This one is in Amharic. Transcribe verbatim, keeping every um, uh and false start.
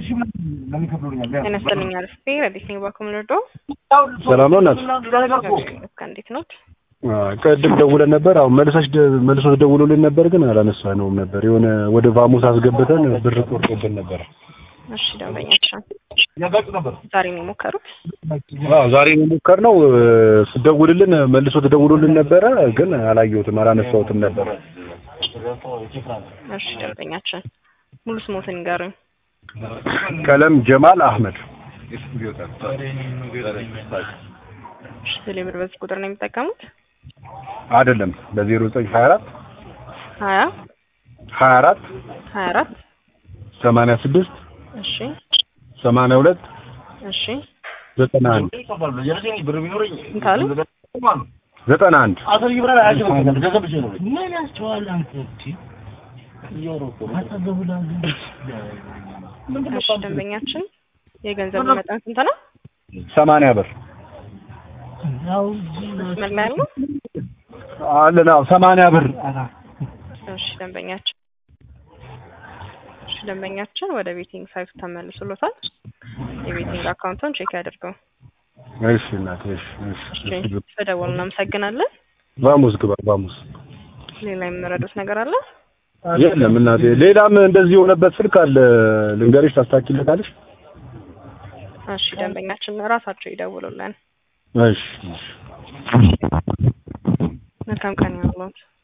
ጤና ይስጥልኝ አልፌ ረዲት ነኝ ባኮምሎዶ ሰላም ነው እናት እንዴት ነው? ቀድም ደውለን ነበር አሁን መልሰሽ መልሶ ደውሎልን ነበር ግን አላነሳነውም ነበር የሆነ ወደ ቫሙስ አስገብተን ብር ቆርጦብን ነበር። እሺ ደንበኛችን ያጋጭ ነበር ዛሬ ነው ሞከሩት? አዎ ዛሬ ነው ሞከርነው ስደውልልን መልሶ ተደውሎልን ነበር ግን አላየሁትም አላነሳሁትም ነበር። እሺ ደንበኛችን ሙሉ ስሞትን ይንገሩኝ። ቀለም ጀማል አህመድ ቴሌብር በዚህ ቁጥር ነው የሚጠቀሙት? አይደለም በዜሮ ዘጠኝ ሀያ አራት ሀያ ሀያ አራት ሀያ አራት ሰማንያ ስድስት እሺ ሰማንያ ሁለት እሺ ዘጠና አንድ እንካሉ ዘጠና አንድ አሰር ይብራራ ያጀው ገዘብሽ ነው ምን ያስቸዋል አንተ እቲ ይወሮኮ ማታዘቡላ እሺ ደንበኛችን የገንዘብ መጠን ስንት ነው? ሰማንያ ብር ያው መልማሉ አለና ሰማንያ ብር እሺ ደንበኛችን እሺ ደንበኛችን ወደ ቤቲንግ ሳይት ተመልሶሎታል። የቤቲንግ አካውንቱን ቼክ ያድርገው። እሺ እናቴ እሺ እሺ ተደውልና እናመሰግናለን። ቫሙስ ግባ ቫሙስ ሌላ የምረዱት ነገር አለ? የለም እናቴ ሌላም እንደዚህ የሆነበት ስልክ አለ ልንገርሽ ታስታኪለታለሽ? እሺ ደንበኛችን ራሳቸው ይደውሉልን። እሺ መልካም ቀን ይሁንልዎት።